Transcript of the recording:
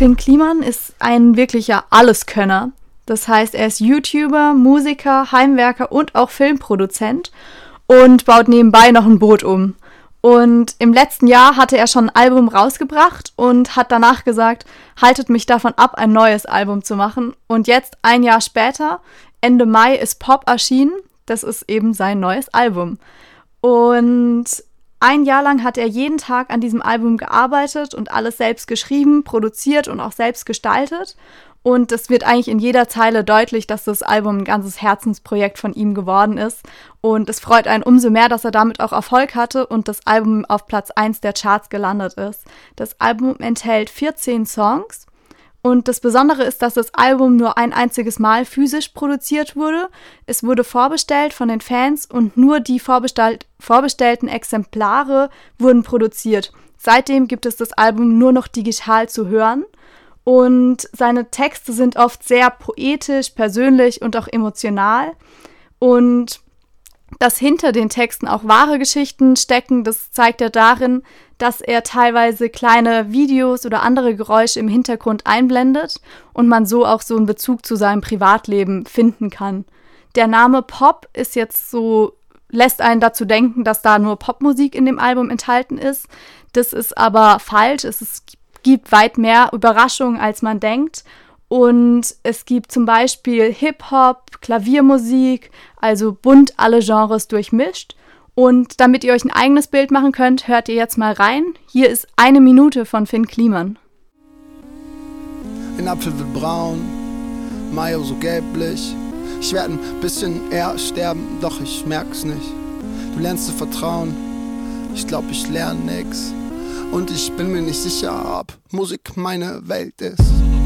Finn Kliman ist ein wirklicher Alleskönner. Das heißt, er ist YouTuber, Musiker, Heimwerker und auch Filmproduzent und baut nebenbei noch ein Boot um. Und im letzten Jahr hatte er schon ein Album rausgebracht und hat danach gesagt, haltet mich davon ab, ein neues Album zu machen. Und jetzt, ein Jahr später, Ende Mai, ist Pop erschienen. Das ist eben sein neues Album. Und ein Jahr lang hat er jeden Tag an diesem Album gearbeitet und alles selbst geschrieben, produziert und auch selbst gestaltet. Und es wird eigentlich in jeder Zeile deutlich, dass das Album ein ganzes Herzensprojekt von ihm geworden ist. Und es freut einen umso mehr, dass er damit auch Erfolg hatte und das Album auf Platz 1 der Charts gelandet ist. Das Album enthält 14 Songs. Und das Besondere ist, dass das Album nur ein einziges Mal physisch produziert wurde. Es wurde vorbestellt von den Fans und nur die vorbestellten Exemplare wurden produziert. Seitdem gibt es das Album nur noch digital zu hören. Und seine Texte sind oft sehr poetisch, persönlich und auch emotional. Und dass hinter den Texten auch wahre Geschichten stecken, das zeigt er darin, dass er teilweise kleine Videos oder andere Geräusche im Hintergrund einblendet und man so auch so einen Bezug zu seinem Privatleben finden kann. Der Name Pop ist jetzt so, lässt einen dazu denken, dass da nur Popmusik in dem Album enthalten ist. Das ist aber falsch. Es gibt weit mehr Überraschungen, als man denkt. Und es gibt zum Beispiel Hip-Hop, Klaviermusik, also bunt alle Genres durchmischt. Und damit ihr euch ein eigenes Bild machen könnt, hört ihr jetzt mal rein. Hier ist 1 Minute von Finn Kliman. Ein Apfel wird braun, Mayo so gelblich. Ich werde ein bisschen eher sterben, doch ich merk's nicht. Du lernst zu vertrauen, ich glaub ich lerne nix. Und ich bin mir nicht sicher, ob Musik meine Welt ist.